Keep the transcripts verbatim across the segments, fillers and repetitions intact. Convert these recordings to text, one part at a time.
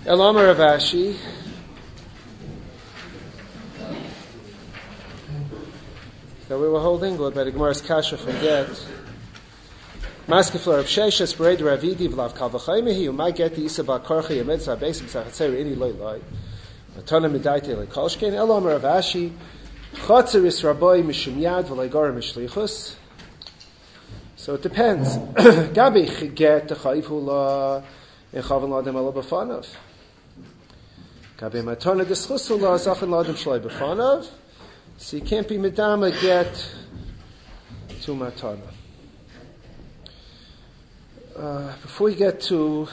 Elamar Rav Ashi. So we were holding by the Gemara's Kasha from Get. Maskefler of Sheshes, Bered Ravidi, Vlav Kalvachaimehi, you might get the Isaba Korchi, Yamedza, Basim Sachatzer, any loy loy. Matana Midaite, like Kolshkin, Elamar Rav Ashi, Chatzeris Rabbi, Mishum Yad, Valegor Mishlichus. So it depends. Gabi get the Chaifula, and Chavan Ladam Alabafanov. Gabi Matana Gischusula, Zachan Ladam Shlai Bafanov. So you can't be Medama get to Matana. Uh, before we get to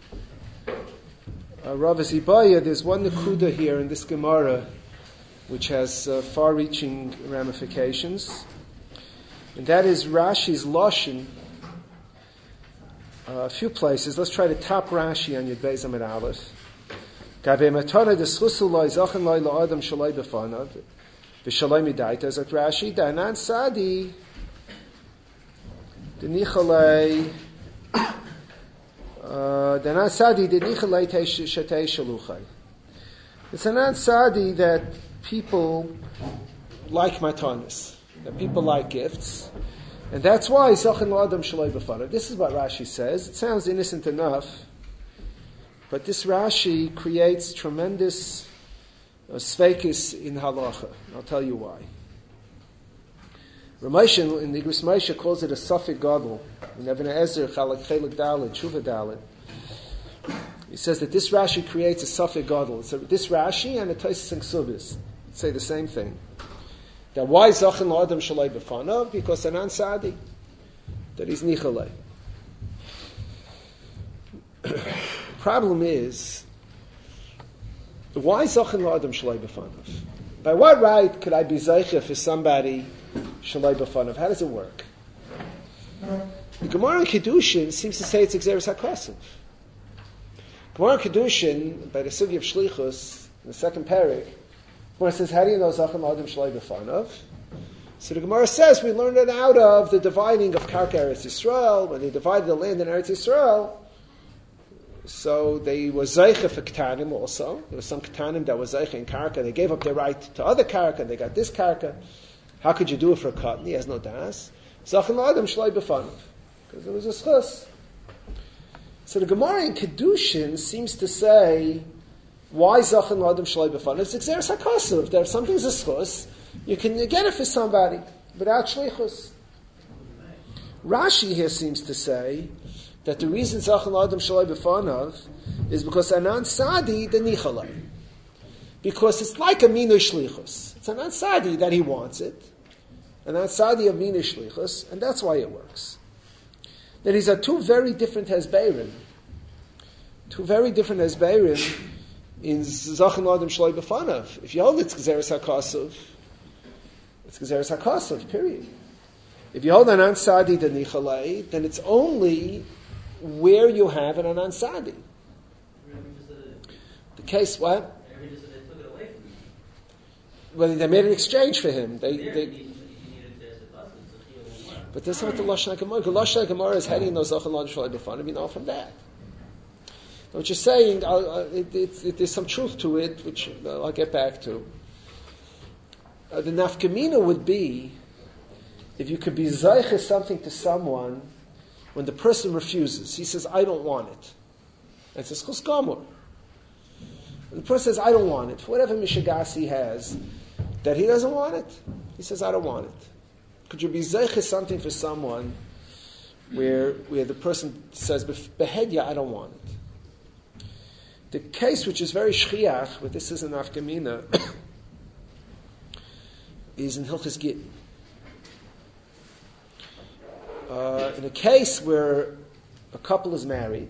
uh, Rav Zibaya, there's one Nakuda here in this Gemara which has uh, far-reaching ramifications. And that is Rashi's Lashon. Uh, a few places. Let's try to top Rashi on Yud Beis Amud Aleph. Gabe Matana Deschusu Loi Zachan Loi La'adam Shalai B'fanav V'Shalai Midaita Zat Rashi Danan Sadi Denichalei Danan Sadi Denichalei Shatei Shaluchai. It's an Sadi that people like matanis, that people like gifts, and that's why Zachan La'adam Shalai B'fanav. This is what Rashi says. It sounds innocent enough, but this Rashi creates tremendous uh, sveikis in halacha. I'll tell you why. Ramosha in the Igros Moshe calls it a Safek Gadol. In Even Ezer Chalak Chelik Dalet Shuva Dalet, he says that this Rashi creates a Safek Gadol. So this Rashi and the Tosfos and Ksubis say the same thing. That why Zachan La'adam Shalai B'fanav? Because Anan Sadi, that he's Nichalei. Problem is, why Zachan La'adam Shalai B'fanav? By what right could I be Zeicha for somebody Shalai B'fanav? How does it work? The Gemara in Kedushin seems to say it's Exeris HaKosav. Gemara in Kedushin, by the Sugi of Shlichus, in the second parak, Gemara says, how do you know Zachan La'adam Shalai B'fanav? So the Gemara says, we learned it out of the dividing of Karka Eretz Yisrael. When they divided the land in Eretz Yisrael, so they were Zeicha for Ketanim also. There was some Ketanim that was Zeicha in Karka. They gave up their right to other Karka, and they got this Karka. How could you do it for a Katan? He has no das. Zachan La'adam Shalai B'fanav. Because there was a schus. So the Gemara in Kedushin seems to say, why Zachan La'adam Shalai B'fanav? It's Exeris HaKosav. If something's a schus, you can get it for somebody without shlichus. Rashi here seems to say that the reason Zachan La'adam Shalai B'fanav is because Anan Sadi the Nichalai. Because it's like a Minui Shlichus. It's Anan Sadi that he wants it. Anan Sadi of Minui Shlichus, and that's why it works. Then these are two very different Hezbeirim. Two very different Hezbeirim in Zachan La'adam Shalai B'fanav. If you hold it's Gezeres HaKosav, it's Gezeres HaKosav, period. If you hold Anan Sadi the Nichalei, then it's only where you have an Anan Sadi. The case, what? Well, they made an exchange for him. They, they, but that's not the Lashon HaGemara. The Lashon HaGemara is heading those Zachan La'adam Shalai B'fanav. You know from that. What you're saying, uh, it, it, it, there's some truth to it, which uh, I'll get back to. Uh, the nafkamina would be if you could be zeicha something to someone when the person refuses. He says, I don't want it. And it says, chus gamur. And the person says, I don't want it. For whatever mishagas he has, that he doesn't want it. He says, I don't want it. Could you be zeicha something for someone where where the person says, behedya, I don't want it? The case which is very shchiach, but this is an nafkamina, is in Hilchis Git. Uh, in a case where a couple is married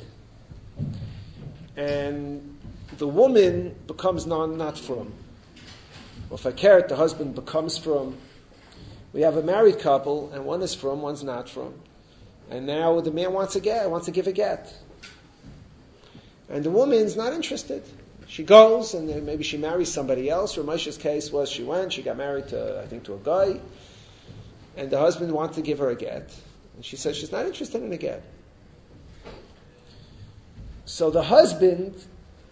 and the woman becomes non not from, or if I care it, the husband becomes from. We have a married couple and one is from, one's not from, and now the man wants a get, wants to give a get, and the woman's not interested. She goes and then maybe she marries somebody else. Ramosha's case was she went, she got married to I think to a guy, and the husband wanted to give her a get. And she says she's not interested in a get. So the husband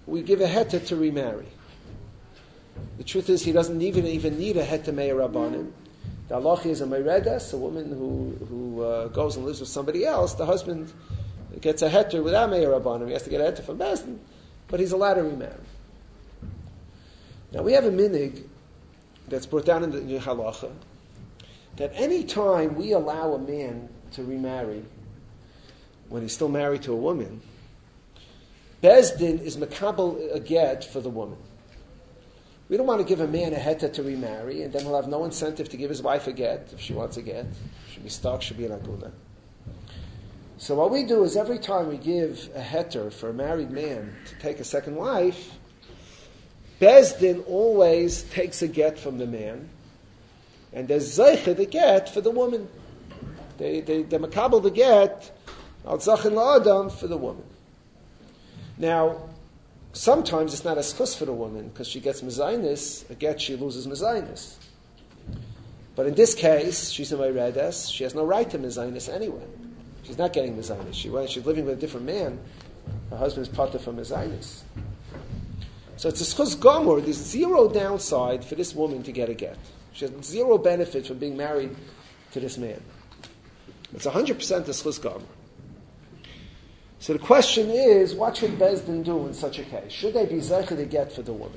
we give a heter to remarry. The truth is, he doesn't even even need a heter me'er rabbanim. The halacha is a meredes, a woman who who uh, goes and lives with somebody else. The husband gets a heter without me'er rabbanim. He has to get a heter from Bezdin, but he's allowed to remarry. Now we have a minig that's brought down in the, in the halacha that any time we allow a man to remarry when he's still married to a woman, Bezdin is makabel a get for the woman. We don't want to give a man a heter to remarry, and then he'll have no incentive to give his wife a get if she wants a get. She'll be stuck, she'll be an aguna. So what we do is every time we give a heter for a married man to take a second wife, Bezdin always takes a get from the man, and there's zeicha the get for the woman. They they they makabel the get al zachin la'adam for the woman. Now, sometimes it's not a schus for the woman because she gets mezainis, a get she loses mezainis. But in this case, she's a meredes. She has no right to mezainis anyway. She's not getting mezainis. She when she's living with a different man, her husband's parted from mezainis. So it's a schus gomor. There's zero downside for this woman to get a get. She has zero benefit from being married to this man. It's one hundred percent a schus gomor. So the question is, what should Bezdin do in such a case? Should they be zeicha to get for the woman?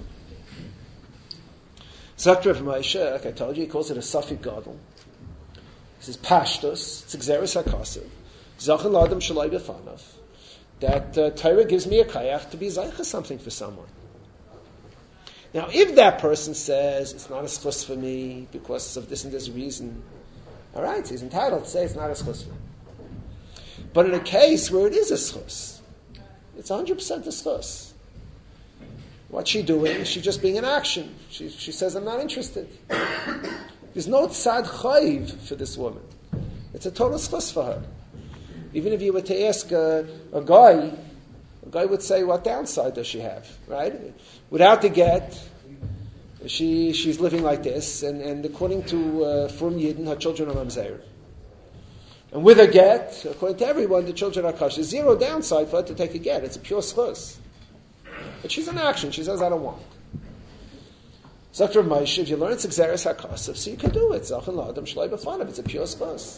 Zakter of Moshe, like I told you, he calls it a safik gadol. This is pashtus, it's exeris hakasav, zachin l'adam shalai b'fanav, that uh, Torah gives me a kayach to be zeicha something for someone. Now, if that person says, it's not a schus for me because of this and this reason, all right, he's entitled to say it's not a schus for me. But in a case where it is a schus, it's one hundred percent a schus. What's she doing? She's just being in action. She, she says, I'm not interested. There's no tzad chayiv for this woman. It's a total schus for her. Even if you were to ask a, a guy, a guy would say, what downside does she have? Right? Without the get, she she's living like this, and, and according to uh, Frum Yidden, her children are mamzer. And with a get, according to everyone, the children are kosher. There's zero downside for her to take a get. It's a pure schus. But she's in action. She says, I don't want. Zakter Moshe, if you learn it's exeris hakasav, so you can do it. Zachin la'adam shalai b'fanav. It's a pure schus.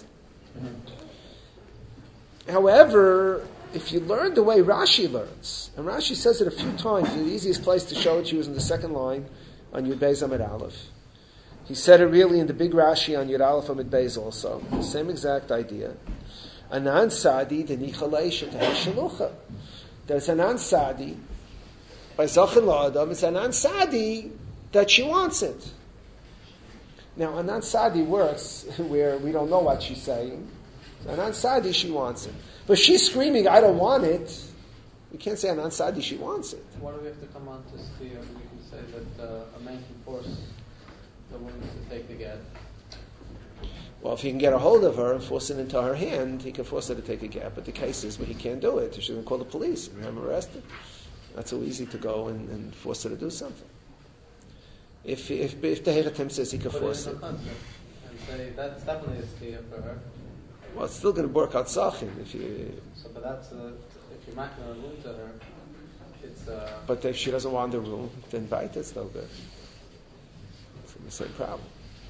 Mm-hmm. However, if you learn the way Rashi learns, and Rashi says it a few times, the easiest place to show it to you is in the second line on Yud Beis Amid Aleph. He said it really in the big Rashi on Yud Aleph Amid Beis also. The same exact idea. Anan Sadi denichale sheteh shalucha. There's Anan Sadi by Zachin La'adam. It's Anan Sadi that she wants it. Now Anan Sadi works where we don't know what she's saying. So Anan Sadi, she wants it. But she's screaming, I don't want it. We can't say Anan Sadi, she wants it. Why do we have to come on to see, or we can say that uh, a man can force the woman to take the get? Well, if he can get a hold of her and force it into her hand, he can force her to take a get. But the case is, but he can't do it. She's going to call the police and have him arrested. Not so easy to go and, and force her to do something. If if if the Hechatim says he can Put force it it, in and say that's definitely a steer for her. well, it's still going to work out zachin if you. So, but that's uh, if you're making a room to her, it's. Uh, But if she doesn't want the room, then bite it's no good. It's the same problem.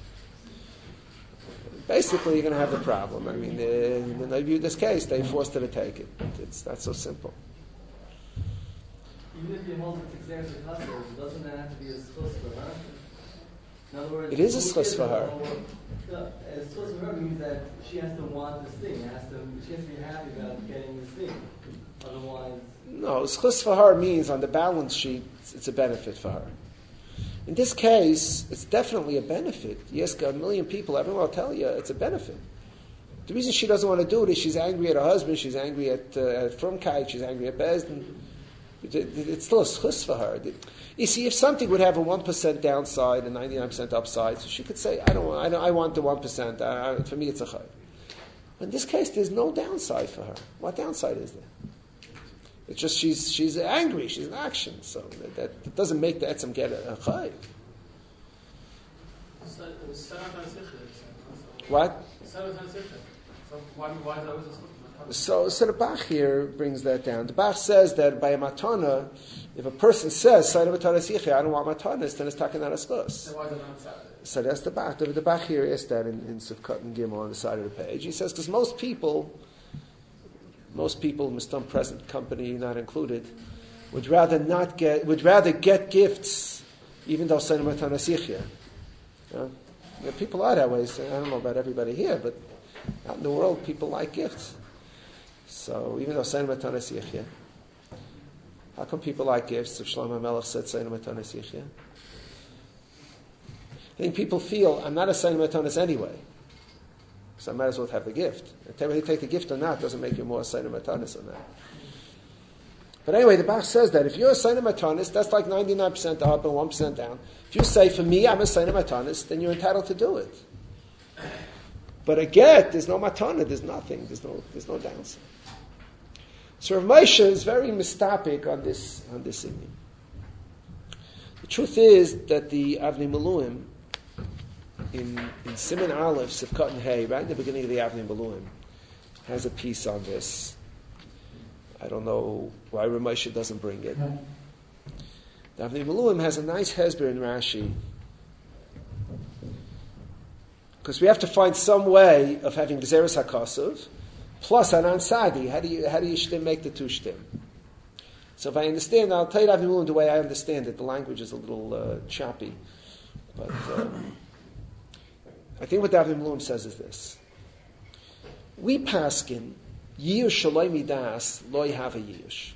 Basically, you're going to have the problem. I mean, in, in this case, they forced her to take it. It's not so simple. Even if you hold it to exeris hakasav, doesn't that have to be a schus for her? In other words, It is a schus for her. No, a schus for her means that she has to want this thing. Has to, she has to be happy about getting this thing. Otherwise, no, schus for her means on the balance sheet, it's a benefit for her. In this case, it's definitely a benefit. You ask a million people, everyone will tell you it's a benefit. The reason she doesn't want to do it is she's angry at her husband, she's angry at, uh, at Frumkeit, she's angry at Bezdin. It's still a schus for her. You see, if something would have a one percent downside and ninety-nine percent upside, so she could say, I don't want, I, don't, I want the one percent. Uh, for me, it's a chayv. In this case, there's no downside for her. What downside is there? It's just she's she's angry, she's in action. So that, that doesn't make the etzem get a, a chayv. What? So, so the Bach here brings that down. The Bach says that by a matana, If a person says, I don't want matanis, then it's taken out of schus. Then why is it not Saturday? So that's the back. The, the back here is that in, in Sivkot and Gimel on the side of the page. He says, because most people, most people, Mistam present company not included, would rather not get, would rather get gifts, even though Sayyid Matanas Yichya. You know, there are people are that way. So I don't know about everybody here, but out in the world, people like gifts. So even though Sayyid Matanas Yichya, how come people like gifts? If Shlomo Melech said Sayyid Matanas Yichya, I think people feel I'm not a Sayyid Matanas anyway, so I might as well have the gift. Whether you take the gift or not doesn't make you more Sayyid Matanas or not. But anyway, the Bach says that if you're a Sayyid Matanas, that's like ninety-nine percent up and one percent down. If you say, for me, I'm a Sayyid Matanas, then you're entitled to do it. But a get, there's no matana, there's nothing, there's no, there's no downside. So Rav Moshe is very mistopic on this on this inyan. The truth is that the Avnei Miluim in in Siman Aleph, Sivkot and Hay, right in the beginning of the Avnei Miluim, has a piece on this. I don't know why Rav Moshe doesn't bring it. The Avnei Miluim has a nice hesber in Rashi, because we have to find some way of having Gzeres HaKosuv plus Anan Sadi. How do you how do you shtim make the two shtim? So if I understand, I'll tell you Avnei Miluim the way I understand it. The language is a little uh, choppy, but um, I think what the Avnei Miluim says is this: we paskin Yish Shaloi Midas Loi have a Yish,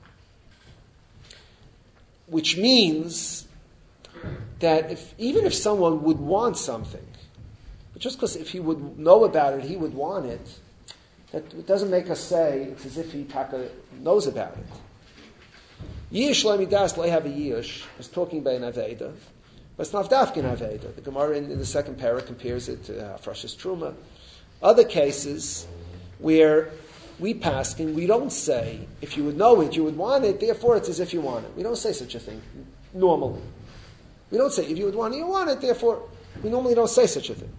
which means that if even if someone would want something, but just because if he would know about it, he would want it, that doesn't make us say it's as if he taka knows about it. Yish Shaloi Midas Loi have a Yish is talking about an Aveda, but it's not Dafkin Aveda. The Gemara in, in the second parah compares it to uh, Frashas Truma. Other cases where we paskin, we don't say, if you would know it, you would want it, therefore it's as if you want it. We don't say such a thing, normally. We don't say, if you would want it, you want it, therefore, we normally don't say such a thing.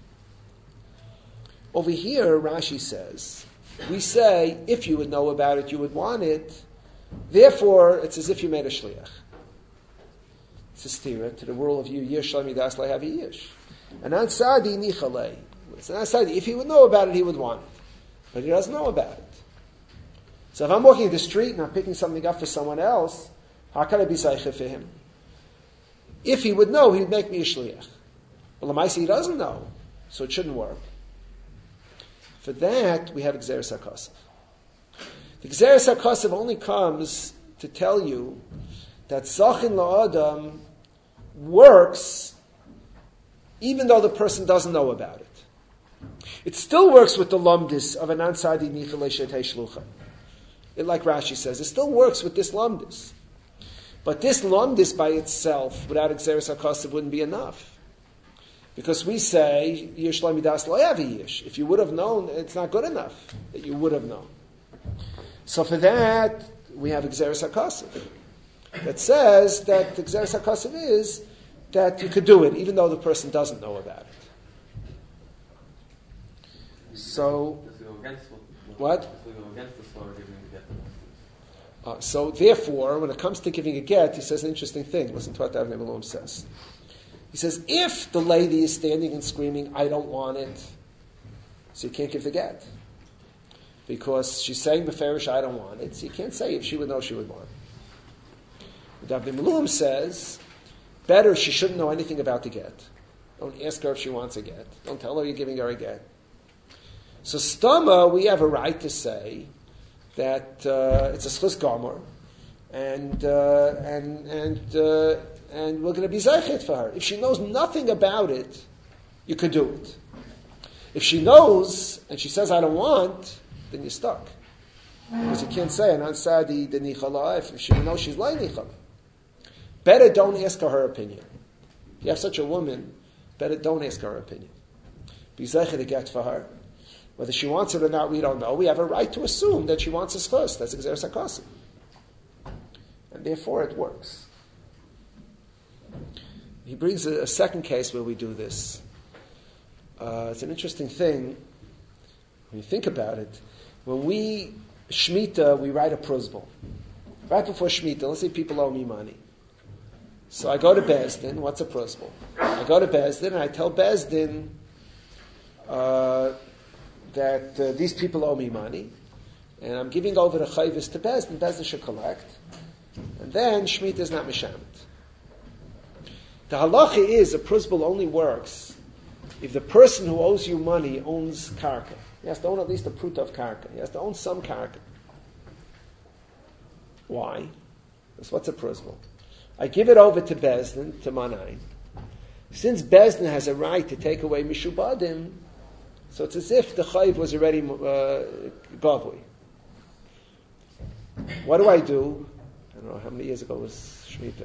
Over here, Rashi says, we say, if you would know about it, you would want it, therefore, it's as if you made a shliach. It's a stira to the rule of you, yish shalom midas lo have a yish. And ansadi nichalei. It's an ansadi. If he would know about it, he would want it. But he doesn't know about it. So if I'm walking the street and I'm picking something up for someone else, how can I be zeicha for him? If he would know, he would make me a shliach. But l'maisi he doesn't know, so it shouldn't work. For that, we have Gzeres HaKosuv. The Gzeres HaKosuv only comes to tell you that Zachin La'adam works even though the person doesn't know about it. It still works with the lumdis of an ansadi nichalei shetei shlucha. It, like Rashi says, it still works with this lumdis. But this lumdis by itself, without Gzeres HaKosuv, wouldn't be enough. Because we say, Yish lo midas lo yavi yish. If you would have known, it's not good enough that you would have known. So for that, we have Gzeres HaKosuv that says that the Gzeres HaKosuv is that you could do it even though the person doesn't know about it. So, what? Uh, so, therefore, when it comes to giving a get, he says an interesting thing. Listen to what the Avnei Miluim says. He says, if the lady is standing and screaming, I don't want it, so you can't give the get. Because she's saying beferish, I don't want it, so you can't say if she would know she would want it. The Avnei Miluim says, better she shouldn't know anything about the get. Don't ask her if she wants a get. Don't tell her you're giving her a get. So stama, we have a right to say that uh, it's a schus gomer, and uh, and and uh, and we're going to be zeichet for her. If she knows nothing about it, you could do it. If she knows and she says I don't want, then you're stuck, because you can't say an ansadi de nichala if she knows she's like nichala. Better don't ask her her opinion. If you have such a woman, better don't ask her her opinion. Be zeichet to get for her. Whether she wants it or not, we don't know. We have a right to assume that she wants us first. That's Gzeres HaKosuv. And therefore it works. He brings a, a second case where we do this. Uh, it's an interesting thing when you think about it. When we Shemitah, we write a prozbul. right before Shemitah, let's say people owe me money. So I go to Bezdin, what's a principle? I go to Bezdin and I tell Bezdin uh, that uh, these people owe me money, and I'm giving over the chayvus to Bezdin, Bezdin should collect, and then Shemitah is not mishamet. The halacha is a principle only works if the person who owes you money owns karka. He has to own at least a pruta of karka. He has to own some karka. Why? Because what's a principle? I give it over to Bezdin, to Manayin. Since Bezdin has a right to take away Mishubadim, so it's as if the chayv was already uh, gavui. What do I do? I don't know, how many years ago was Shemitah?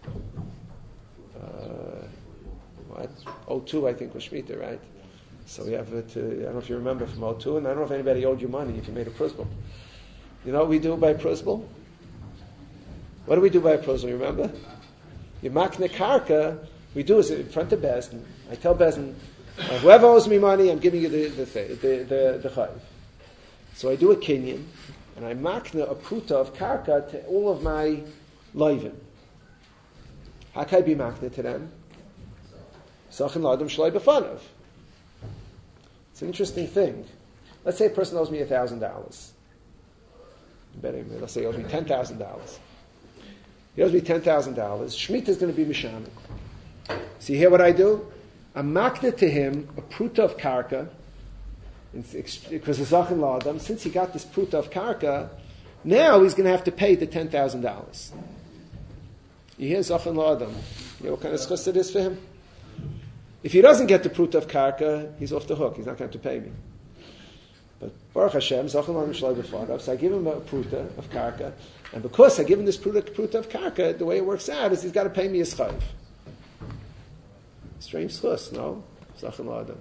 Uh, what? oh two, I think, was Shemitah, right? So we have it, uh, I don't know if you remember from oh two, and I don't know if anybody owed you money if you made a principle. You know what we do by principle? What do we do by a principle, you remember? You makne karka, we do is in front of Bezdin. I tell Bezdin, uh, whoever owes me money, I'm giving you the the the the, the chayv. So I do a kinyan, and I makne a pruta of karka to all of my loivim. How can I be makne to them? Sachin l'adam shloi b'fanav. It's an interesting thing. Let's say a person owes me a thousand dollars. Let's say he owes me ten thousand dollars. He owes me ten thousand dollars. Shemitah is going to be mishamet. So you hear what I do? I'm makne to him a pruta of karka, because the zachin l'adam, since he got this pruta of karka, now he's going to have to pay the ten thousand dollars. You hear zachin l'adam? You know what kind of schus it is for him? If he doesn't get the pruta of karka, he's off the hook. He's not going to have to pay me. But Baruch Hashem, zachin l'adam shloi b'fanav, so I give him a pruta of karka, and because I give him this pruta, pruta of karka, the way it works out is he's got to pay me his chayv. Strange schus, no? Zachin l'adam.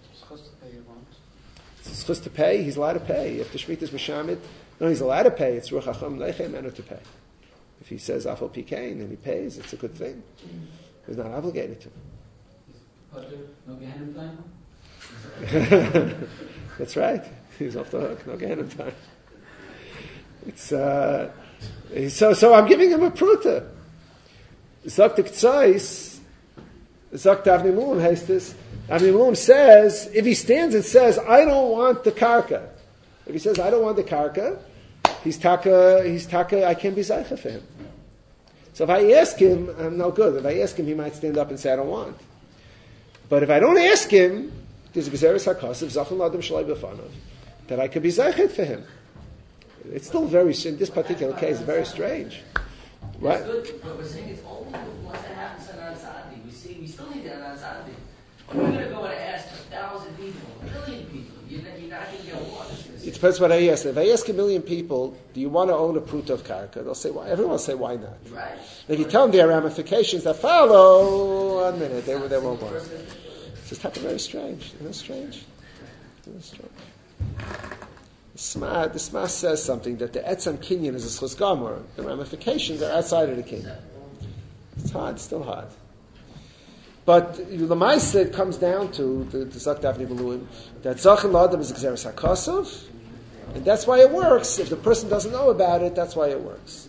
It's schus to pay. He's allowed to pay. If the Shemitah is mishamet, no, he's allowed to pay. It's ruach hacham leichem enu to pay. If he says afal pikein and he pays, it's a good thing. He's not obligated to. No Gehenim time? That's right. He's off the hook. No Gehenim time. It's uh, so. So I'm giving him a pruta. Zok the k'tzais. Zok Avnei Mulum heißt es. Avnei Mulum says, if he stands and says, I don't want the karka. If he says, I don't want the karka, he's taka, he's taka, I can't be zaycha for him. So if I ask him, I'm no good. If I ask him, he might stand up and say, I don't want. But if I don't ask him, there's a gezeres hakasiv, zachin l'adam shloi b'fanav, that I could be zaychet for him. It's still very, in this particular case, very strange. Right? It's good, but we're saying it's only once that happens in Anzadi. We see, we still need that Anzadi. We're going to go and ask a thousand people, a million people. You're not, you're not going to get one. It depends what I ask. If I ask a million people, do you want to own a pruta of karka? They'll say, why? Everyone will say, why not? Right. If you tell them there are ramifications that follow, one minute, they, they won't want. It's just happened very strange. Isn't it strange? Isn't it strange? The Sma, the Sma says something that the etzam kinyan is a schus gamor. The ramifications are outside of the kinyan. It's hard, still hard. But the Maisa, it comes down to the Zok Avnei Mulum that zachin l'adam is a gezeres hakasov, and that's why it works. If the person doesn't know about it, that's why it works.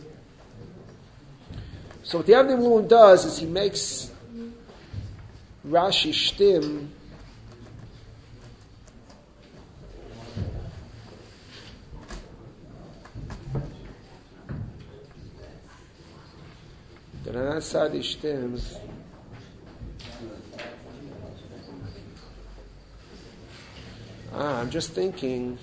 So what the Avnei Mulum does is he makes Rashi shtim the Ranan Sadi shtims. Ah, I'm just thinking.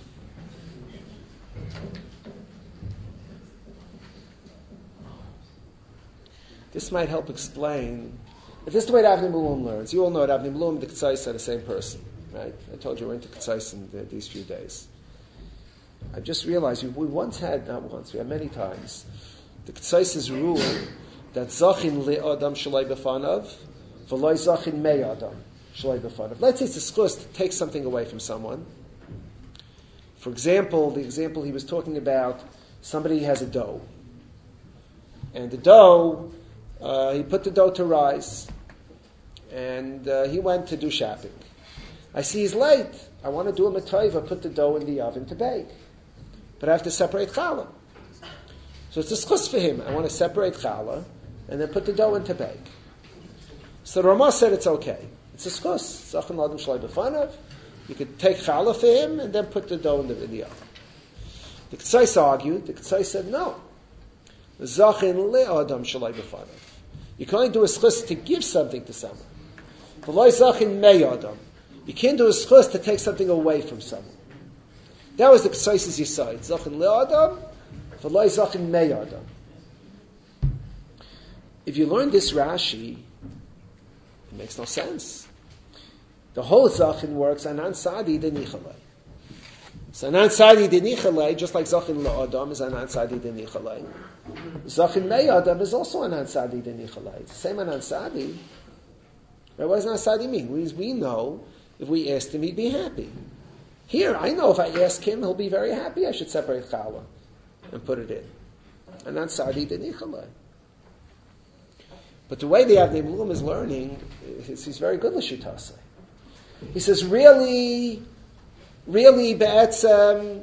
This might help explain. If this is the way Avnei Mulum learns, you all know that Avnei Mulum and the Ketzais are the same person, right? I told you we're into Ketzais in the, these few days. I just realized we, we once had, not once, we had many times, the Ketzais' rule that Zachin li Adam shalai b'fanav, v'loi Zachin mei Adam. Let's say it's a schus to take something away from someone. For example, the example he was talking about, somebody has a dough. And the dough, uh, he put the dough to rise. And uh, he went to do shopping. I see he's late. I want to do a matayva, put the dough in the oven to bake. But I have to separate challah. So it's a schus for him. I want to separate challah and then put the dough into bake. So the Ramah said it's okay. It's a schus. Zachin l'adam shalai b'fanav. You could take challah for him and then put the dough in the, in the oven. The Ketzais argued. The Ketzais said no. Zachin le'adam shalai b'fanav. You can only do a schus to give something to someone. V'loi zachin me'adam. You can't do a schus to take something away from someone. That was the Ketzais' Yisayid. Zachin le'adam. V'loi zachin me'adam. If you learn this Rashi, it makes no sense. The whole zachin works anan sadi denichalei. So anan sadi denichalei, just like zachin le'adam is anan sadi denichalei. Zachin me'adam is also anan sadi denichalei. It's the same anan sadi. Right? What does anan sadi mean? We, we know if we asked him, he'd be happy. Here, I know if I ask him, he'll be very happy. I should separate challah and put it in. Anan sadi denichalei. But the way the Avnei Malum is learning, is, he's very good l'shitase. He says, really, really, be'etzem,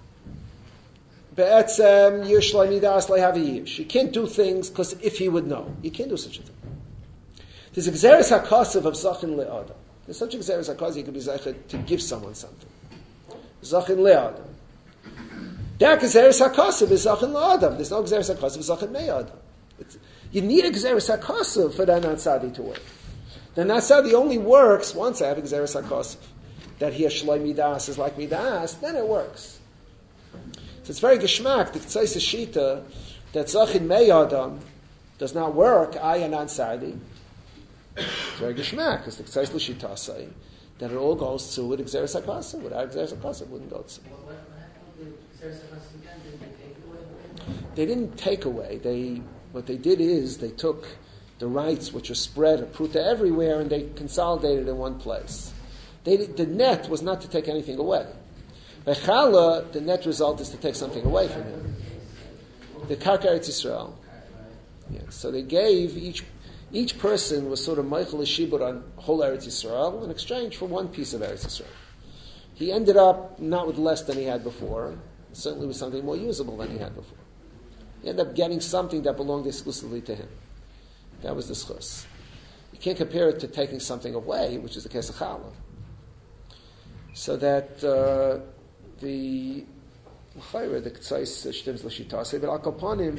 be'etzem, yish midas le'havi yish. You can't do things because if he would know. You can't do such a thing. There's a gzeres hakasav of zachin le'adam. There's such a gzeres hakasav you could be zachin to give someone something. Zachin le'adam. That gzeres hakasav is zachin le'adam. There's no gzeres hakasav of zachin me'adam. It's, You need a Gzeres HaKosav for that Natsadi to work. The Natsadi only works once I have a Gzeres HaKosav. That here Shloi Midas is like Midas, then it works. So it's very geschmack, the K'tzais Shita, that Zachin Meyadam does not work, I and Natsadi. It's very geschmack, because the K'tzais L'Shita say that it all goes through with Gzeres HaKosav. Without Gzeres HaKosav, it wouldn't go through. What happened to Gzeres HaKosav again? Did they take it away? They didn't take away. They What they did is they took the rights which are spread a pruta everywhere and they consolidated in one place. They, the net was not to take anything away. By challah, the net result is to take something away from him. The Karka Eretz Yisrael. Yeah, so they gave each each person was sort of Michael Shibur on whole Eretz Yisrael in exchange for one piece of Eretz Yisrael. He ended up not with less than he had before, certainly with something more usable than he had before. He ended up getting something that belonged exclusively to him. That was the schus. You can't compare it to taking something away, which is the case of challah. So that uh, the the K'tzais shtims l'shitase, but al kapanim,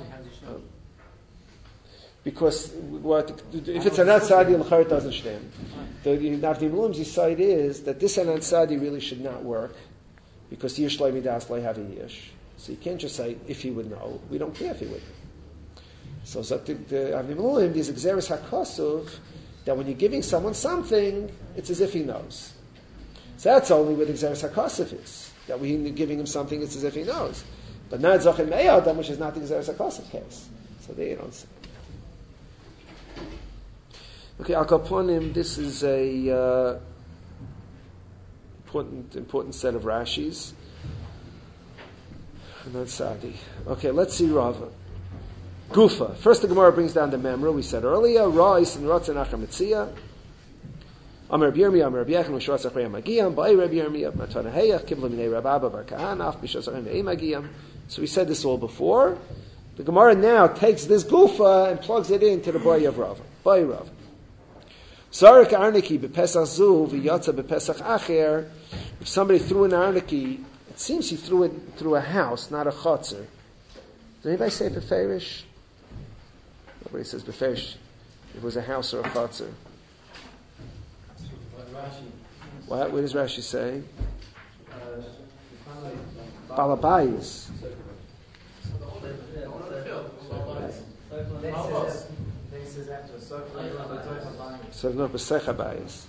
because what if it's an atzadi l'chayr doesn't shtem. The Avnei Malum's side is that this atzadi really should not work because yish lo midas lo have a yish. So you can't just say, if he would know. We don't care if he would know. So the Avnei Malum, there's a Gzeres HaKosav, that when you're giving someone something, it's as if he knows. So that's only where the Gzeres HaKosav is. That when you're giving him something, it's as if he knows. But not Zachin Me'adam, which is not the Gzeres HaKosav case. So there you don't see. Okay, Al Kaponim, this is a uh, important, important set of Rashis. Not Sadi. Okay, let's see Rava. Gufa. First, the Gemara brings down the Memra. We said earlier, Ra'is and Ratzon Achar Metzia. Amar Rabbi Yirmiyah, Amar Rabbi Yechon, Mishras Achrei Magiyam, Ba'i Rabbi Yirmiyah, Matana Heyach, Kibla Minei Rabbi Abba Bar Kahana, Af Mishras Achrei Magiyam. So we said this all before. The Gemara now takes this Gufa and plugs it into the Ba'i of Rava. Ba'i Rava. Zarik Arniki b'Pesach Zu v'Yatza b'Pesach Acher. If somebody threw an Arniki, it seems he threw it through a house, not a chotzer. Does anybody say beferish? Nobody says beferish. It was a house or a chotzer. What? What does Rashi say? Balabayis. So no b'secha bayis.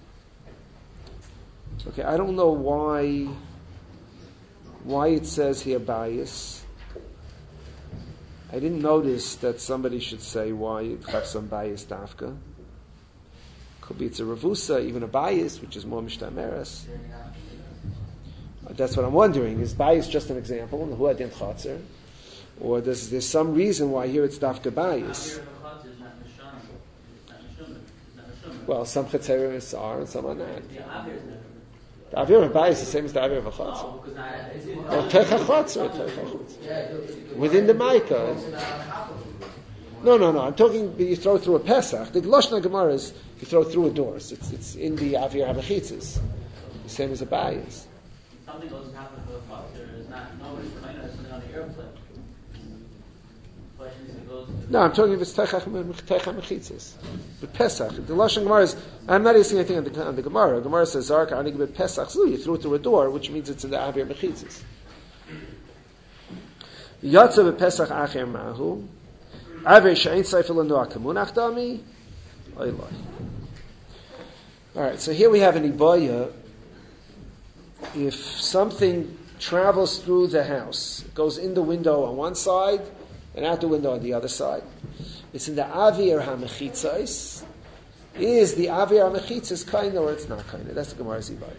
Okay, I don't know why. Why it says here bias. I didn't notice that somebody should say why it has some bias dafka. Could be it's a revusa, even a bias, which is more mishtameres. That's what I'm wondering. Is bias just an example in the Huadin Chatzer? Or does there's some reason why here it's dafka bias? Well, some chatzeros are and some are not. The Avir of Abai is the same as the Avir of a Chotzer. No, because now it's in Or Teicha Chotzer, Teicha Chotzer. yeah, Within the Maika. No, no, no. I'm talking. You throw it through a Pesach. The Lashon Gemara is you throw it through a door. It's it's in the Avir Hamechitzes, the same as a Abai is. something doesn't happen to a father. It's not nobody's kind of something on the airplane. Question is, it goes to No, I'm talking if it's Teicha Mechitzes. But Pesach, the Lashon Gemara is, I'm not using anything on the, on the Gemara. The Gemara says, Zarka Anig Be Pesach Zu, you threw it through a door, which means it's in the Avir Mechitzes. Yatsa Be Pesach Acher Mahu, Avir She'en Seifel Anoa Kamunach Dami, Oiloi. Alright, so here we have an Ibaya. If something travels through the house, it goes in the window on one side, and out the window on the other side. It's in the Avir HaMechitzais. Is the Avir HaMechitzais kind or it's not kind? That's the Gemara's Ibaya.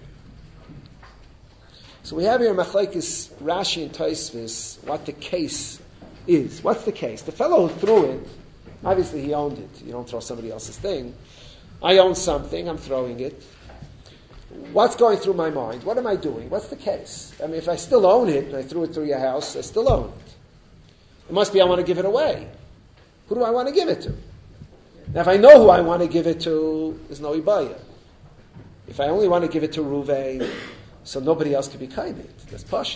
So we have here Machlekes Rashi and Tosfos what the case is. What's the case? The fellow who threw it, obviously he owned it. You don't throw somebody else's thing. I own something, I'm throwing it. What's going through my mind? What am I doing? What's the case? I mean, if I still own it, and I threw it through your house, I still own it. It must be I want to give it away. Who do I want to give it to? Now, if I know who I want to give it to, there's no Ibaya. If I only want to give it to Ruvain, so nobody else can be kainit, that's pashut.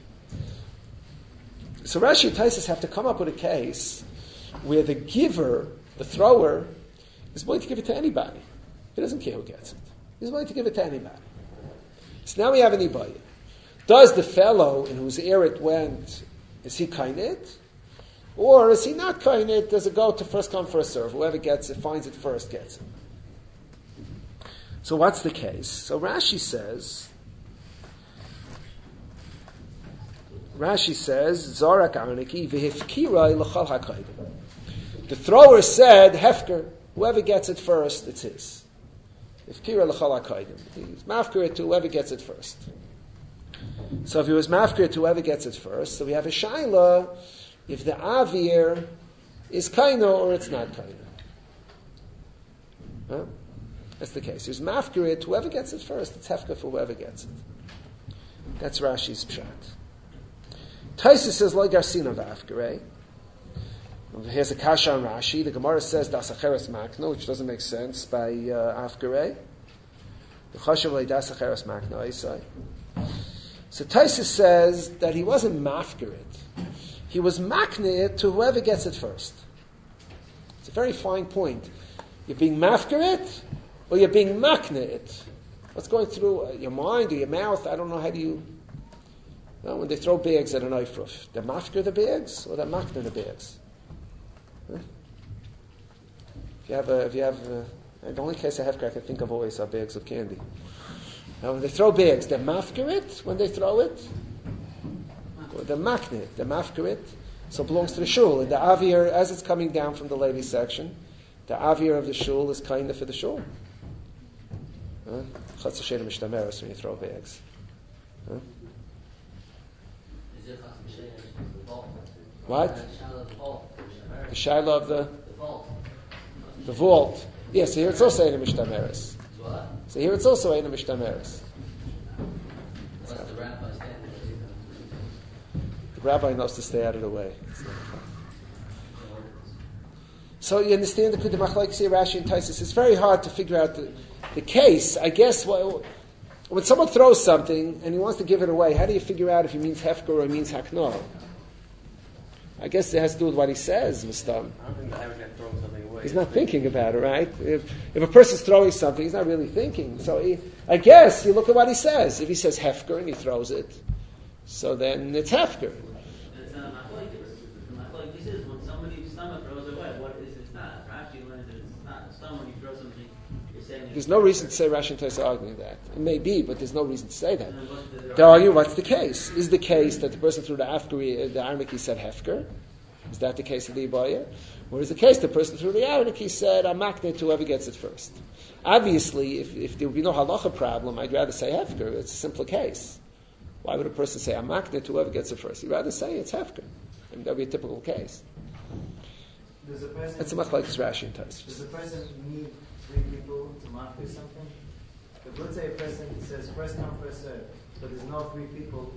So Rashi and Tosfos have to come up with a case where the giver, the thrower, is willing to give it to anybody. He doesn't care who gets it. He's willing to give it to anybody. So now we have an Ibaya. Does the fellow in whose ear it went, is he kainit? Or is he not kainit? Does it go to first come, first serve? Whoever gets it, finds it first, gets it. So what's the case? So Rashi says, Rashi says, Zarak Arniki v'hifkirai l'chal ha'kaidim. The thrower said, Hefker, whoever gets it first, it's his. Ifkira l'chal ha'kaidim. He's mafkir to whoever gets it first. So if he was mafkir to whoever gets it first, so we have a shaila, if the avir is kaino or it's not kaino. Huh? That's the case. He was mafkir to whoever gets it first. It's hefker for whoever gets it. That's Rashi's pshat. Tosfos says, Lo garsina v'afkirei. Here's a kasha on Rashi. The Gemara says, Das acheres makno, which doesn't make sense by uh, afkirei. The chashav le das acheres makno, Isai. So Tosfos says that he wasn't mafkir it. He was makne it to whoever gets it first. It's a very fine point. You're being mafkir it, or you're being makne it. What's going through your mind or your mouth? I don't know, how do you... Well, when they throw bags at an eifruf, they're mafkir the bags, or they're makne the bags? Huh? If you have a... If you have a, the only case I have I can think of always are bags of candy. Now, when they throw bags, they're mafkir it when they throw it? The maknit, the mafkarit, so it belongs to the shul. And the avir, as it's coming down from the ladies section, the avir of the shul is kind of for the shul. Chatz Hashem mishtameres when you throw bags. Huh? What? The shaila of the the vault. Yes, yeah, so here it's also ein mishtameres. So here it's also ein mishtameres. Rabbi knows to stay out of the way. So you understand the Machlekes here, Rashi and Tosfos. It's very hard to figure out the, the case. I guess well, when someone throws something and he wants to give it away, how do you figure out if he means hefker or he means hakno? I guess it has to do with what he says, Mustam. I don't think the average guy throwing something away. He's not thinking about it, right? If, if a person's throwing something, he's not really thinking. So he, I guess you look at what he says. If he says hefker and he throws it, so then it's hefker. It's not machlekes. This is when somebody's stomach throws away. What is it's not? Rashi learns that it's not. Someone you throw something, you're saying. There's no reason to say Rashi and Tosfos are arguing that. It may be, but there's no reason to say that. They argue, what's the case? Is the case that the person threw the Afgari, the Arniki said hefker? Is that the case of the Ibaya? Or is the case the person threw the Arniki said I'm makne to whoever gets it first? Obviously, if, if there would be no halacha problem, I'd rather say hefker. It's a simpler case. Why would a person say I'm makne to whoever gets it first? He'd rather say it's hefker. And that would be a typical case. Does a person, That's a machlekes Rashi and Tosfos. Does a person need three people to mark something? But let's say a person says first come, first serve, but there's no three people.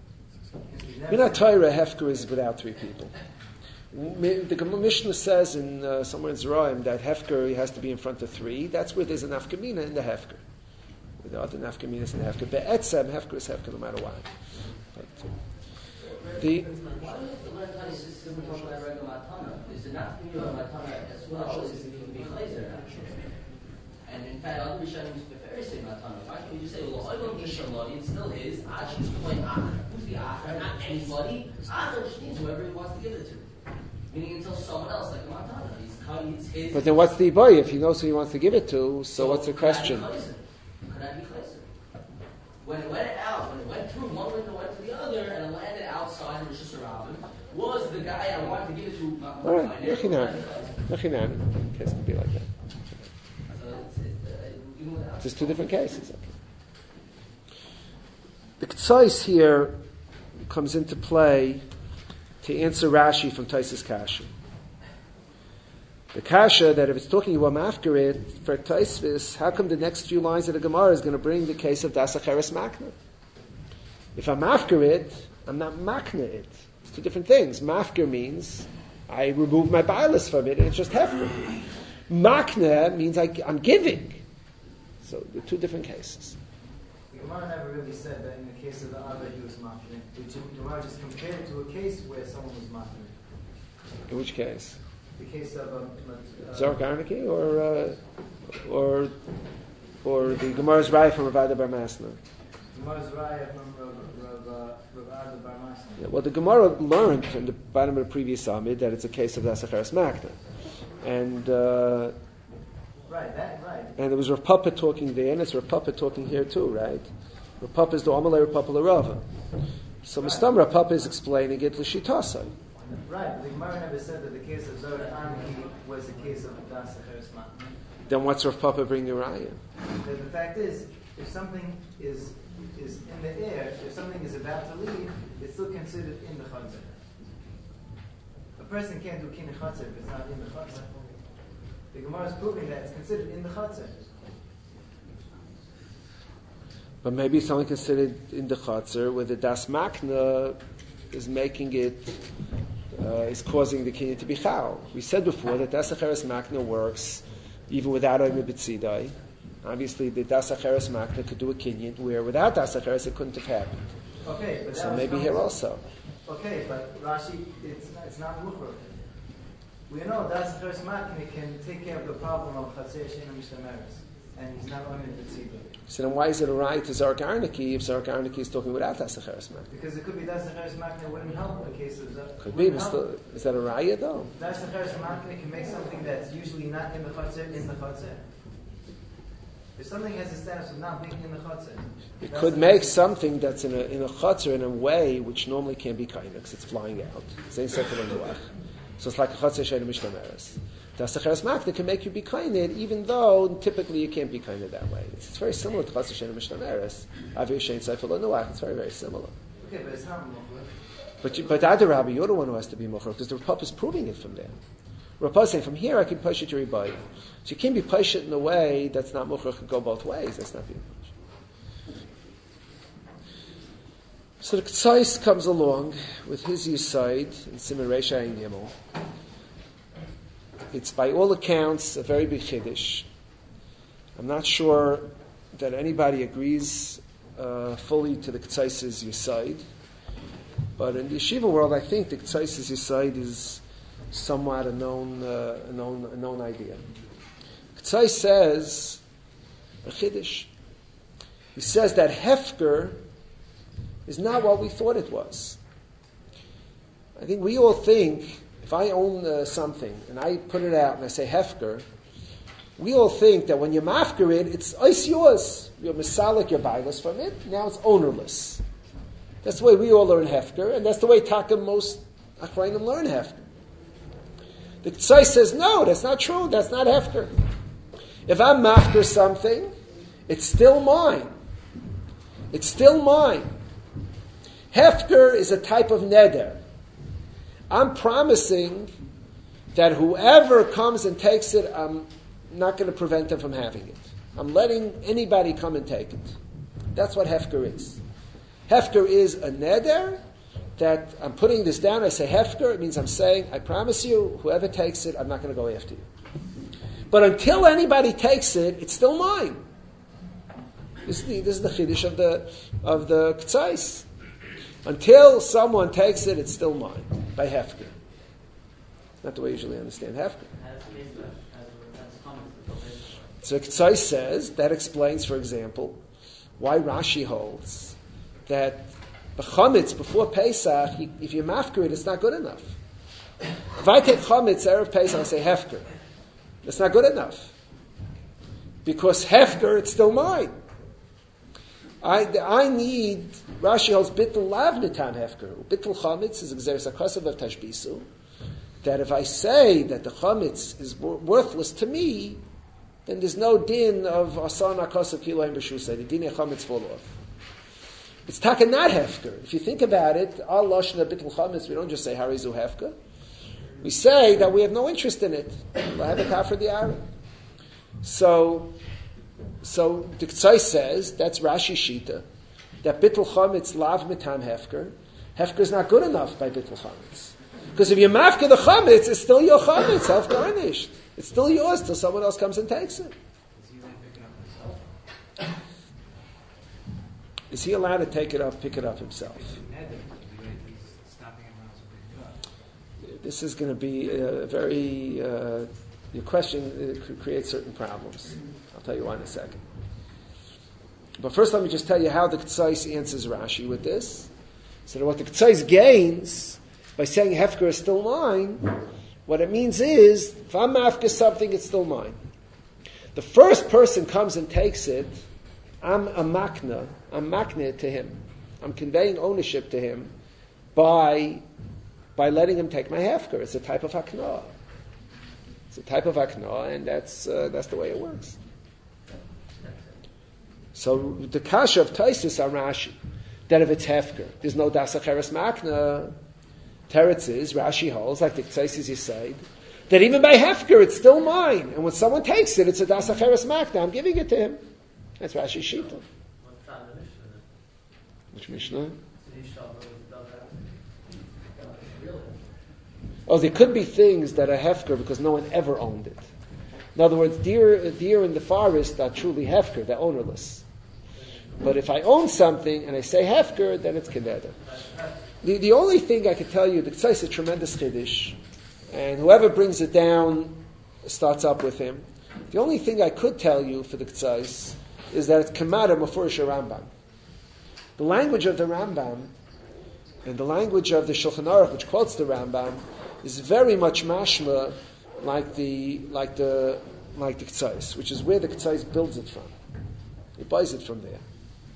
Minat Torah, Hefker is without three people. The Mishnah says in uh, somewhere in Zeraim that Hefker has to be in front of three. That's where there's an Afkamina in the Hefker. The other Nafkaminas in the Hefker. Be'etzem, Hefker is Hefker no matter what. But, uh, the Why would the learn how to system talk about regular matana? Is it not from your matana as well as it can be chayzer? And in fact, other Rishonim prefer say matana. Why can't we just say, well, I don't need somebody, it's still his. Achi's to play acher. Who's the acher? Not anybody. Acher just means whoever he wants to give it to. Meaning until someone else, like a matana. He's cutting, it's his. But then what's the boy if he knows who he wants to give it to? So, so what's the question? Could that be chayzer? When it went out, when it went through one window, went to the other, and it landed outside in Rosh Hashanah, was the guy I wanted to give it to my, my, All right, my neighbor? Yechinan. Yechinan. In case it could be like that. So it's, it's, uh, even without- Just two different cases. Okay. The K'tzais here comes into play to answer Rashi from Taisus Kasha. The Kasha that if it's talking about Mafkarit for Taisvis, how come the next few lines of the Gemara is going to bring the case of Dasacheres Makna? If I'm Mafkarit, I'm not Makna it. It's two different things. Mafkir means I remove my bias from it and it's just Hefker. Makna means I, I'm giving. So they're two different cases. The Gemara never really said that in the case of the other he was mafkin. The Gemara just compared it to a case where someone was mafkin. In which case? The case of um, uh, Zark Arnaki or uh, or or the Gemara's Raya from Ravada Bar Masna? Gemara's Raya from Ravada Bar Masna. Yeah, well, the Gemara learned from the bottom of the previous Amid that it's a case of Dasacheres Makna, and uh, right, that right. and there was Rav Papa talking there, and it's Rav Papa talking here too, right? Rav Papa is the Amalei Rav Papa L'Rava. So Right. Mistam Rav Papa is explaining it l'Shitasai. Right, but the Gemara never said that the case of Zod Anki was a case of Das Acheres Makna. Then what's Rav Papa bringing Raya? The, the fact is, if something is is in the air, if something is about to leave, it's still considered in the chutzner. A person can't do kin chutzner if it's not in the chutzner. The Gemara is proving that it's considered in the chutzner. But maybe it's only considered in the Chatzar where the Das Makna is making it, uh, is causing the kinyan to be chal. We said before that Das Acheres Makna works even without Omer B'tzidai. Obviously, the Das Acheres Makna could do a kinyan where without Das Acheres it couldn't have happened. Okay, but that So was maybe from- here also. Okay, but Rashi, it's not, it's not mukhrach. We know Das Acheres Makna can take care of the problem of Chatzir Shein Mishtameres, and he's not only in the tzibur. So then why is it a right to Zark Arnaki if Zark Arnaki is talking without Das Acheres Makna? Because it could be Das Acheres Makna wouldn't help in the case of Zod. Could be, but still, is that a raya though? Das Acheres Makna can make something that's usually not in the Chatzir in the Chatzir. If something has the status of not being in the Chatzir, It that's could the make Chatzir. something that's in a in a Chatzar in a way which normally can't be kind because it's flying out. Same sefer Nuach. So it's like a Chatzar Shein Mishtameres. Das Acheres Makna can make you be kinded, even though typically you can't be kinded that way. It's, it's very similar to Chatzar Shein Mishtameres. Avir Shein Sefer Nuach. It's very very similar. Okay, but it's not mukhrach. But you, but Adarabbi, you're the one who has to be mochar because the Rav is proving it from there. Rav is saying from here I can push it to Ribayim. So you can't be push it in a way that's not mochar could go both ways. That's not being push. So the K'tzais comes along with his Yisaid in Siman Reisha and Yimel. It's by all accounts a very big chiddush. I'm not sure that anybody agrees uh, fully to the K'tzais' Yisaid. But in the yeshiva world, I think the K'tzais' Yisaid is somewhat a known, uh, a known, a known idea. K'tzais says a chiddush. He says that hefker is not what we thought it was. I think we all think if I own uh, something and I put it out and I say hefker, we all think that when you mafker it, it's it's yours. You're misalik your bilas from it. Now it's ownerless. That's the way we all learn hefker, and that's the way Taka most Achrayim learn hefker. The K'tzai says, no, that's not true. That's not hefker. If I'm mafker something, it's still mine. It's still mine. Hefker is a type of neder. I'm promising that whoever comes and takes it, I'm not going to prevent them from having it. I'm letting anybody come and take it. That's what hefker is. Hefker is a neder that I'm putting this down. I say hefker. It means I'm saying, I promise you, whoever takes it, I'm not going to go after you. But until anybody takes it, it's still mine. This is the, this is the chiddush of the of the k'tzais. Until someone takes it, it's still mine by hefker. Not the way you usually understand hefker. So k'tzais says that explains, for example, why Rashi holds that the chametz before Pesach, if you mafker it, it's not good enough. If I take chametz erev Pesach, I say hefker. It's not good enough. Because hefker, it's still mine. I, I need, Rashi holds bittul lav nitan hefker. Bittul chametz is exeris akasav of tashbisu. That if I say that the chametz is worthless to me, then there's no din of asan akasav kiloim b'shusay. The din of chametz fall off. It's taka not hefker. If you think about it, al lashna bittul chametz, we don't just say harizu hefker. We say that we have no interest in it. I have a kafir the Arab. So, so the K'tzai says, that's Rashi Shita, that bittul chametz lav mitam hefker. Hefker is not good enough by bittul chametz. Because if you mafka the chametz, it's still your chametz, half garnished. It's still yours till someone else comes and takes it. Is he allowed to take it up, pick it up himself? This is going to be a very, uh, your question uh, creates certain problems. I'll tell you why in a second. But first let me just tell you how the K'tzais answers Rashi with this. So that what the K'tzais gains by saying Hefker is still mine, what it means is, if I'm mafka something, it's still mine. The first person comes and takes it, I'm a makna, I'm makna to him. I'm conveying ownership to him by by letting him take my hefker. It's a type of hakna. It's a type of hakna, and that's uh, that's the way it works. So the kasha of Taisus on Rashi, that if it's hefker, there's no dasacheres makna. Teretz is, Rashi holds, like the Taisus Yisaid, that even by hefker, it's still mine. And when someone takes it, it's a dasacheres makna. I'm giving it to him. That's Rashi Shita. Which Mishnah? Oh, there could be things that are hefker because no one ever owned it. In other words, deer, deer in the forest are truly hefker, they're ownerless. But if I own something and I say hefker, then it's kededer. The, the only thing I can tell you, the K'tzai is a tremendous chiddush, and whoever brings it down starts up with him. The only thing I could tell you for the K'tzai is that it's Kamada Mefurish Rambam. The language of the Rambam and the language of the Shulchan Aruch, which quotes the Rambam, is very much mashma like the like the like the K'tzais, which is where the K'tzais builds it from. He buys it from there.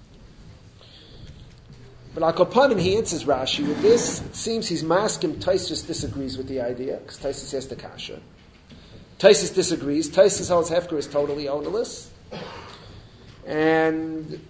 But Al Kapanim, he answers Rashi with this. It seems he's masking. Taisus disagrees with the idea because Taisus has the kasha. Taisus disagrees. Taisus holds hefker is totally ownerless, and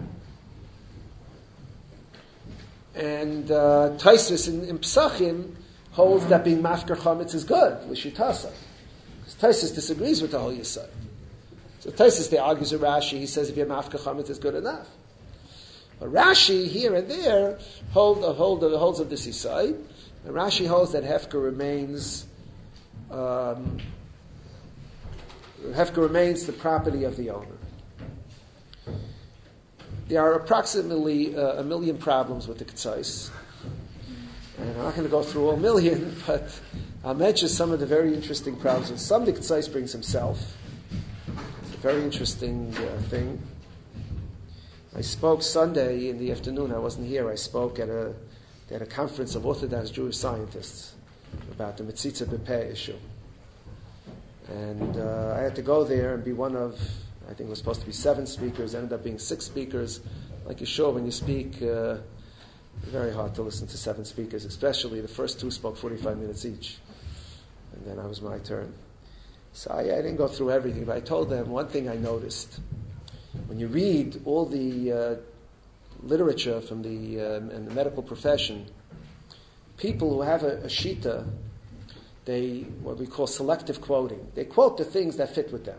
and uh, Taisus in, in Psachim holds that being mafker chametz is good, l'shitasa. Taisus disagrees with the whole Yisod. So Taisus, they argues with Rashi. He says if you're mafker chametz is good enough. But Rashi here and there hold uh, hold uh, holds of this Yisod. And Rashi holds that hefker remains um, hefker remains the property of the owner. There are approximately uh, a million problems with the K'tzais. And I'm not going to go through a million, but I'll mention some of the very interesting problems. And some the K'tzais brings himself. It's a very interesting uh, thing. I spoke Sunday in the afternoon. I wasn't here. I spoke at a at a conference of Orthodox Jewish scientists about the Metzitza B'Peh issue. And uh, I had to go there and be one of, I think it was supposed to be seven speakers, ended up being six speakers. Like you sure when you speak, uh, very hard to listen to seven speakers, especially the first two spoke forty-five minutes each. And then it was my turn. So I, I didn't go through everything, but I told them one thing I noticed. When you read all the uh, literature from the, um, and the medical profession, people who have a, a shita, they, what we call selective quoting, they quote the things that fit with them.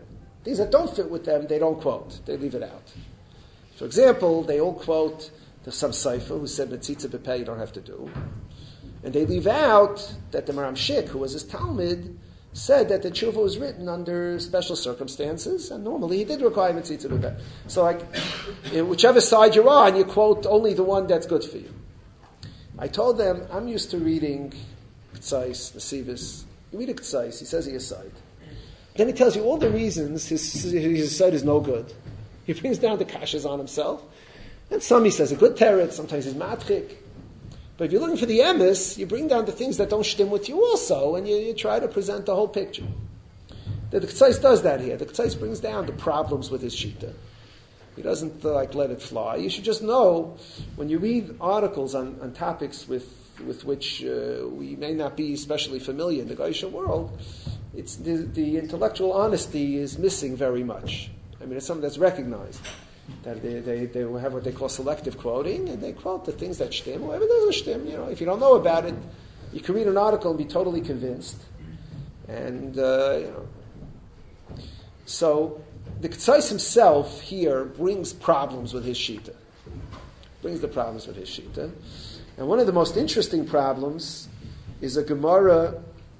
Things that don't fit with them, they don't quote. They leave it out. For example, they all quote the some Seifer who said Metzitza B'Peh you don't have to do. And they leave out that the Maram Shik, who was his Talmud, said that the tshuva was written under special circumstances, and normally he did require Metzitza B'Peh. So like, whichever side you're on, you quote only the one that's good for you. I told them, I'm used to reading K'tzais, Nesivis. You read a K'tzais, he says he is side. Then he tells you all the reasons his, his side is no good. He brings down the kashas on himself. And some he says a good teretz, sometimes he's matchik. But if you're looking for the emes, you bring down the things that don't shtim with you also, and you, you try to present the whole picture. The, the K'tzais does that here. The K'tzais brings down the problems with his shita. He doesn't uh, like let it fly. You should just know, when you read articles on, on topics with, with which uh, we may not be especially familiar in the Geisha world, it's the, the intellectual honesty is missing very much. I mean, it's something that's recognized. That they, they, they have what they call selective quoting, and they quote the things that shtim. Whatever doesn't shtim, you know, if you don't know about it, you can read an article and be totally convinced. And, uh, you know. So, the K'tzais himself here brings problems with his shita. Brings the problems with his shita. And one of the most interesting problems is a Gemara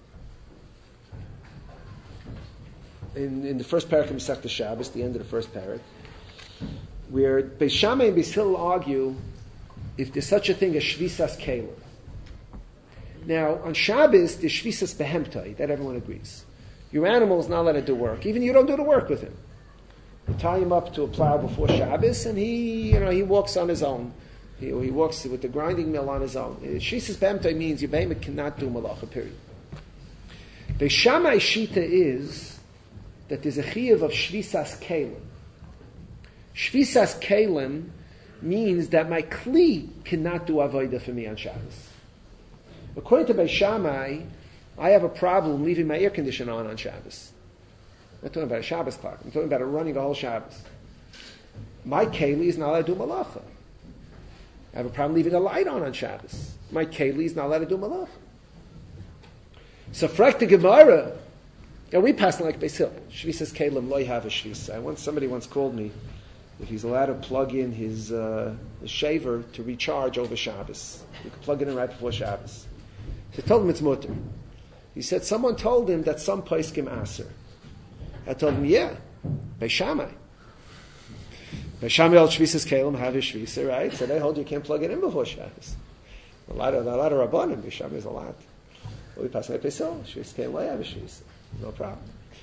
in, in the first parak of Masechta Shabbos, the end of the first parak, where Beis Shammai and Beis Hillel argue if there's such a thing as Shvisas Kelim. Now, on Shabbos, there's Shvisas Behemtai, that everyone agrees. Your animal is not allowed to do work. Even you don't do the work with him. You tie him up to a plow before Shabbos, and he, you know, he walks on his own. He, he walks with the grinding mill on his own. Shvisas Behemtai means your behemoth cannot do malacha, period. Beis Shammai Shita is that there's a chiyuv of Shvisas Kelim. Shvisas Kelim means that my kli cannot do avodah for me on Shabbos. According to Beis Shammai, I have a problem leaving my air conditioner on on Shabbos. I'm not talking about a Shabbos clock. I'm talking about it running a whole Shabbos. My keli is not allowed to do malacha. I have a problem leaving a light on on Shabbos. My keli is not allowed to do malacha. So, frak the Gemara. Now we pass like Beis Hillel. Shvisas Kelim lo have a shvisa. I once somebody once called me if he's allowed to plug in his, uh, his shaver to recharge over Shabbos. You can plug it in right before Shabbos. So I told him it's mutter. He said someone told him that some poskim aser. I told him, yeah, Beis Shammai. Beis Shammai al Shvisas Kelim have a shvisa, right? So they hold you can't plug it in before Shabbos. A lot of a lot of rabbanim. Beis Shammai is a lot. Well, we pass like Beis Hillel. Shvisas Kelim lo have a shvisa. No problem.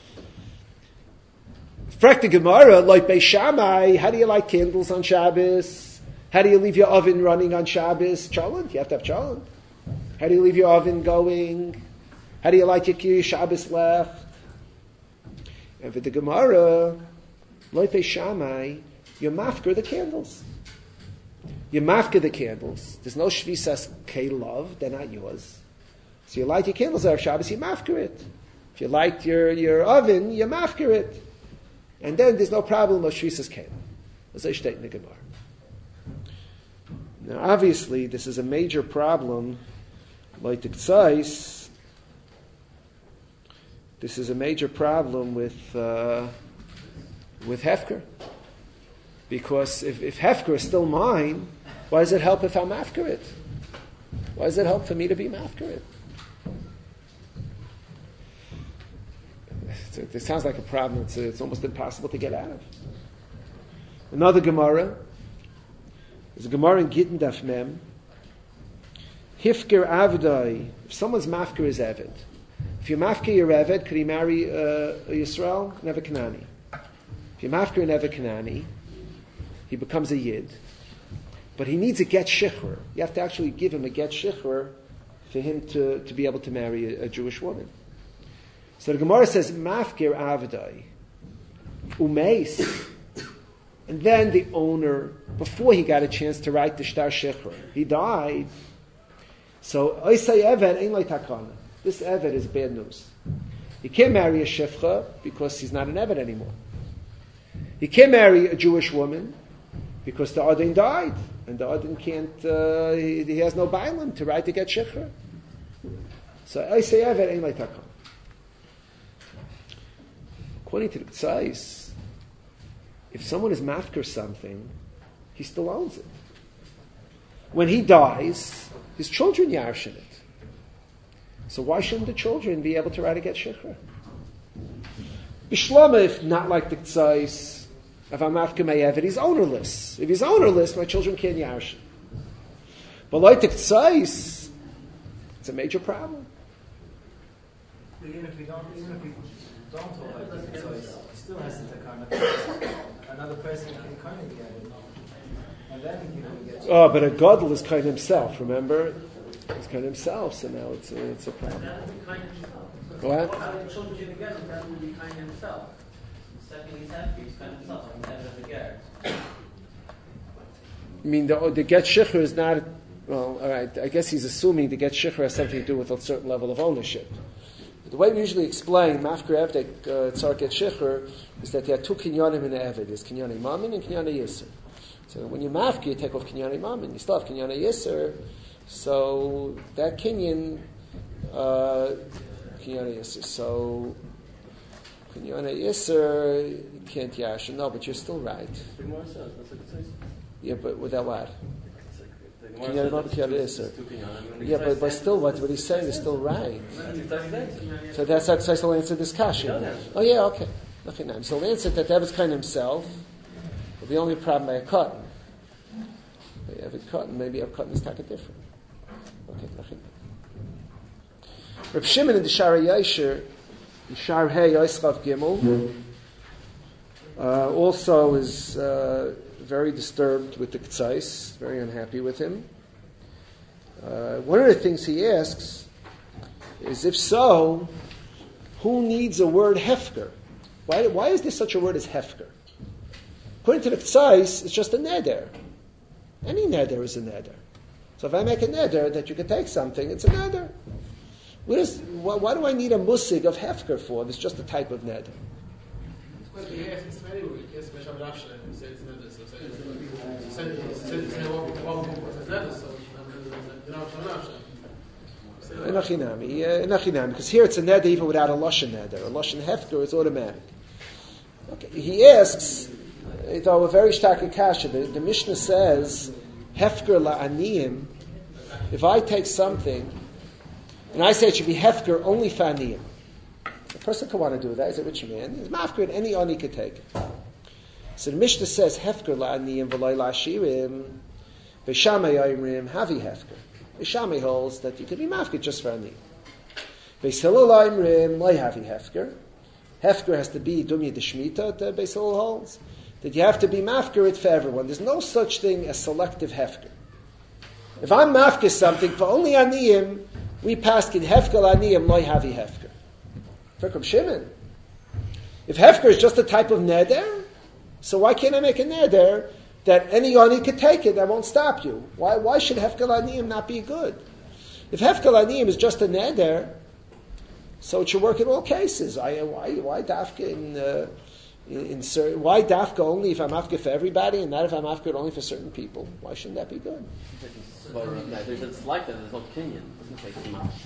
Frak the Gemara, like Beis Shammai, how do you light candles on Shabbos? How do you leave your oven running on Shabbos? Cholent, you have to have cholent. How do you leave your oven going? How do you light your Kiri Shabbos left? And for the Gemara, like Beis Shammai, you mafker the candles. You mafker the candles. There's no Shvisas Kelov, they're not yours. So you light your candles on Shabbos, you mafker it. If you light your, your oven, you mafker it. And then there's no problem of Shvisas Kelim. As I state in the Gemara. Now, obviously, this is a major problem, like the K'tzais. This is a major problem with uh, with Hefker. Because if, if Hefker is still mine, why does it help if I'm Mafker it? Why does it help for me to be Mafker it? It sounds like a problem. It's, it's almost impossible to get out of. Another Gemara. There's a Gemara in Gittin Daf Mem. Hifker Avdai. If someone's mafker is Eved. If you're mafker your Eved, could he marry uh, a Yisrael? Never Kanani. If you're mafker never Kanani, he becomes a Yid. But he needs a get shichur. You have to actually give him a get shichur for him to, to be able to marry a, a Jewish woman. So the Gemara says, Mafkir Avdai, Umeis, and then the owner, before he got a chance to write the Shtar Shecher, he died. So, Oisai Eved, Ein Lai Takana. This Eved is bad news. He can't marry a Shefcha because he's not an Eved anymore. He can't marry a Jewish woman because the Adin died, and the Adin can't, uh, he, he has no Bailam to write to get Shecher. So, Oisai Eved, Ein Lai Takana. According to the Ktsais, if someone is mafker something, he still owns it. When he dies, his children yarshin it. So why shouldn't the children be able to write a get shikra? Bishlama, if not like the Ktsais, if I'm mafker me'evet, he's ownerless. If he's ownerless, my children can't yarshin. But like the Ktsais, it's a major problem. Even if we don't, even if we don't hold like the Ktsais, he still has to take on another person can kind of get it. And then he can get Oh, but a gadol is kind himself, remember? He's kind himself, so now it's a, it's a problem. That would be kind himself. What? How the children get together, that would be kind himself. Second, he's happy, he's kind himself. I'm never the guard. I mean, the, the get shikhr is not, well, all right, I guess he's assuming the get shikhr has something to do with a certain level of ownership. But the way we usually explain mafker evdek uh, tzar get shikhr is that there are two kinyanim in the eved. There's kinyane mamin and kinyane yisr. So when you mafker, you take off kinyane mamin. You still have kinyane yisr. So that kinyan, uh, kinyane yisr. So kinyane yisr, you can't yashin. No, but you're still right. The Gemara says, that's what it says. Yeah, but without what? The Kinyane Gemara mamin, says kinyane it's yisr. two kinyanim. Yeah, but, but still, what, what he's saying is still right. That's So that's how Tzais will answer this kasha. Oh yeah, okay. Nothing now. So he'll answer that David's kind himself. But the only problem by a cotton. If it's cotton, maybe a cotton is taka different. Okay, nothing. Reb Shimon in the Shara Yasher, the Shar Hey Yischav Gimel, uh, also is uh, very disturbed with the Ktsais, very unhappy with him. Uh, one of the things he asks is, if so, who needs a word hefker? Why, why is there such a word as hefker? According to the Ktsais, it's just a neder. Any neder is a neder. So if I make a neder that you can take something, it's a neder. What is, why, why do I need a musig of hefker for? It's just a type of neder. Enachinami, enachinami, because here it's a neder even without a lashon neder. A lashon hefker is automatic. Okay. He asks, though a very stark kasha, the, the Mishnah says, hefker la'aniyim, if I take something, and I say it should be hefker only for aniyim, a person could want to do that, he's a rich man, he's mafker, and any ani could take it. So the Mishnah says, hefker la'aniyim v'loi la'ashirim, v'shamay ayimrim, havi hefker. V'shamay holds that you could be mafker just for aniyim. Beis Hillel ayimrim, loi havi hefker. Hefker has to be dumya d'shmita, the Beis Hillel holds. That you have to be mafker it for everyone. There's no such thing as selective hefker. If I'm mafker something for only aniyim, we paskin hefker aniyim loy havi hefker. For Reb Shimon, if hefker is just a type of neder, so why can't I make a neder that any ani could take it? That won't stop you. Why? Why should hefker aniyim not be good? If hefker aniyim is just a neder, so it should work in all cases. I, why? Why dafka in? Uh, In, in, why dafka only if I'm afka for everybody, and not if I'm afka only for certain people? Why shouldn't that be good? But yeah, there's it's like that. There's no kinyan. It doesn't take too much.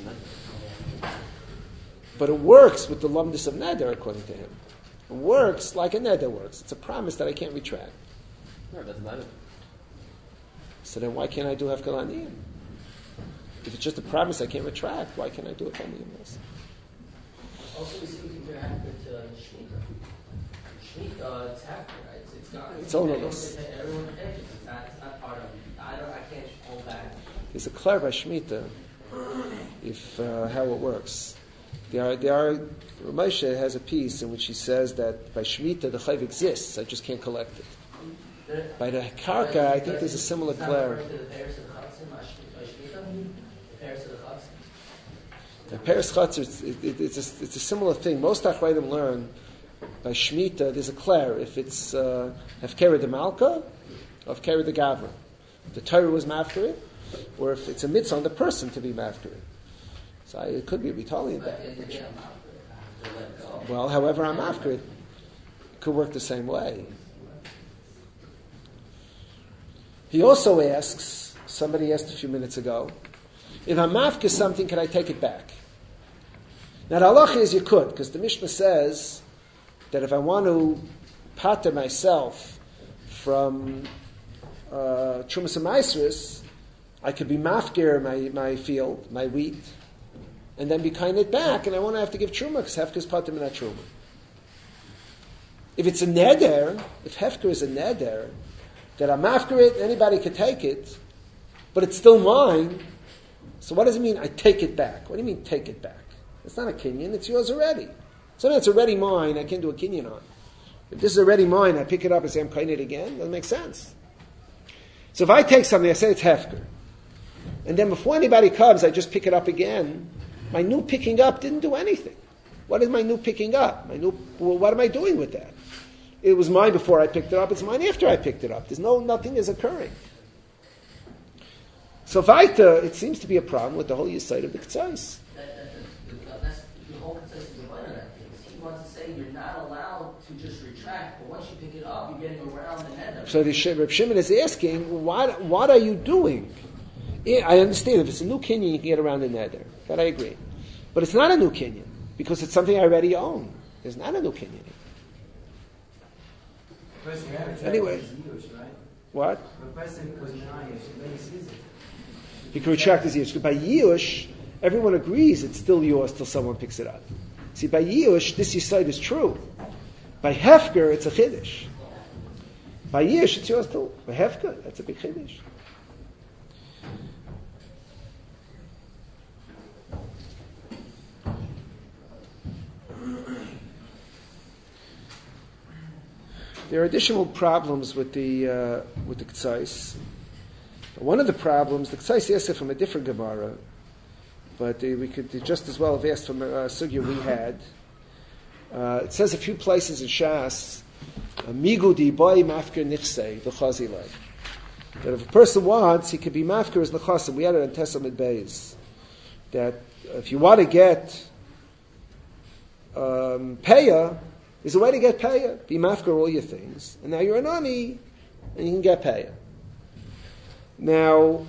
But it works with the lumdus of neder, according to him. It works like a neder works. It's a promise that I can't retract. No, it doesn't matter. So then, why can't I do hefker laniyim? If it's just a promise I can't retract, why can't I do it laniyim also? Also, we see you compare hefker to shmita. Uh, it's hefker, right? It's, it's not. It's ownerless. Everyone pays. It's not. It's not part of. I don't. I can't hold back. There's a clear by Shemitah, if uh, how it works. There are there are. Moshe has a piece in which he says that by Shemitah the chayv exists. I just can't collect it. The, By the karka, I think there's a similar clear. The Paris Chatzar, it, it, it's, a, it's a similar thing. Most Achreidim learn by Shemitah, there's a clear. If it's uh, Hefkera de Malka, or Hefkera de Gavra. The Torah was mafter it, or if it's a mitzvah on the person to be mafter it. So I, it could be a Vitali in that. Well, however I'm after it, it could work the same way. He also asks, somebody asked a few minutes ago, if I'm mafka something, can I take it back? Now the halacha is you could, because the Mishnah says that if I want to pater myself from uh, Trumas and Maasros, I could be mafkir my, my field, my wheat, and then be kind it back, and I won't have to give truma because hefker is pater minat truma. If it's a neder, if hefker is a neder, that I'm mafkir it, anybody could take it, but it's still mine. So what does it mean? I take it back. What do you mean take it back? It's not a kinyan; it's yours already. Something that's already mine, I can't do a kinyan on. If this is already mine, I pick it up and say I'm kind it again. Doesn't make sense. So if I take something, I say it's hefker, and then before anybody comes, I just pick it up again. My new picking up didn't do anything. What is my new picking up? My new, well, what am I doing with that? It was mine before I picked it up. It's mine after I picked it up. There's no, nothing is occurring. So Vaita, it seems to be a problem with the whole Yisayt of the K'tzais. That, that, that, that's the whole K'tzais is divided on that thing. He wants to say you're not allowed to just retract, but once you pick it up, you're getting around the neder. So the Reb Shimon is asking, what, what are you doing? I understand if it's a new kinyan, you can get around the neder. That I agree. But it's not a new kinyan, because it's something I already own. It's not a new kinyan. Anyway. Right? What? The person was Menayish, then he sees it. He can retract his Yush. By Yush, everyone agrees it's still yours till someone picks it up. See, by Yush, this Yisayt is true. By Hefker, it's a Chiddush. By Yush, it's yours too. By Hefker, that's a big Chiddush. There are additional problems with the uh, with the K'tzais. One of the problems, the K'tzais asked it from a different Gemara, but uh, we could just as well have asked from a uh, sugya we had. Uh, it says a few places in Shas, "Migu di boy mafker nichsei l'chazilay." That if a person wants, he could be mafker as l'chasim. We had it in Tesam and Beis. That if you want to get um, payah, there's a way to get payah. Be mafker all your things, and now you're an ani, and you can get payah. Now,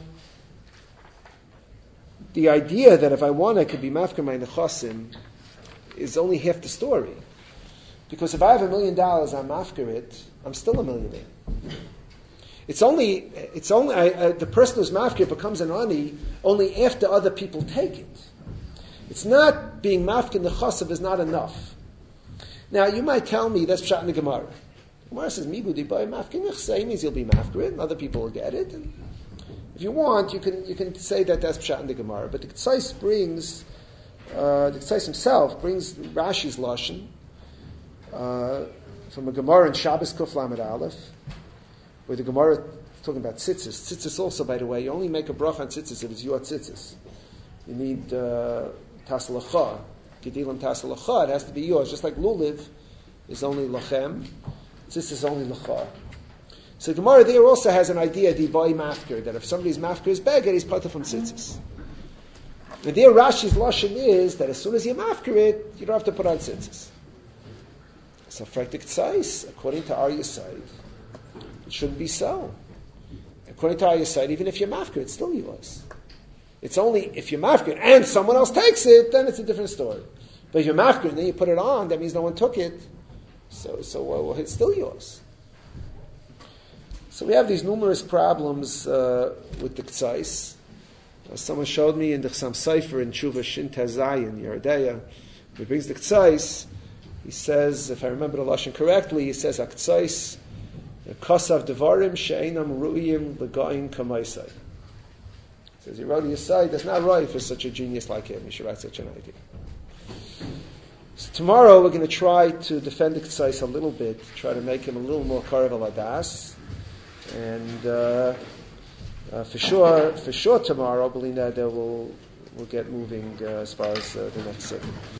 the idea that if I want, I could be mafker my nechasim is only half the story. Because if I have a million dollars, I'm mafker it, I'm still a millionaire. It's only, it's only I, uh, the person who's mafker becomes an ani only after other people take it. It's not being mafker nechasim is not enough. Now, you might tell me that's pshat in the Gemara. The Gemara says, "Migu di boy mafker nichsei," means you'll be mafker it, and other people will get it. And if you want, you can you can say that that's pshat in the Gemara. But the K'tzais brings, uh, the K'tzais himself brings Rashi's lashon uh, from a Gemara in Shabbos Kuf Lamed Aleph, where the Gemara is talking about tzitzis. Tzitzis also, by the way, you only make a bracha on tzitzis if it's your tzitzis. You need uh, tasalacha. Gedilim tasalacha, it has to be yours. Just like lulav is only lachem, tzitzis is only lacha. So Gemara there also has an idea, the boy mafker, that if somebody's mafker is beggar, he's part of from tzitzis. And there Rashi's lashon is that as soon as you mafker it, you don't have to put on tzitzis. So fraktik tzais, according to our Yisayt, it shouldn't be so. According to our Yisayt, even if you're mafker, it's still yours. It's only if you're mafker and someone else takes it, then it's a different story. But if you're mafker and then you put it on, that means no one took it. So, so well, it's still yours. So we have these numerous problems uh, with the K'tzais. Uh, someone showed me in the Chasam Sofer in Tshuva Shin Tazayin, Yeridea, he brings the K'tzais. He says, if I remember the lashon correctly, he says, "K'tzais kosav devarim she'einam ru'iyim l'goyin kamaisai." He says, he wrote Yisayt, that's not right for such a genius like him. He should write such an idea. So tomorrow we're going to try to defend the K'tzais a little bit, try to make him a little more karev al hadas. And uh, uh, for sure, for sure tomorrow, Belina, we'll we'll get moving uh, as far as uh, the next segment.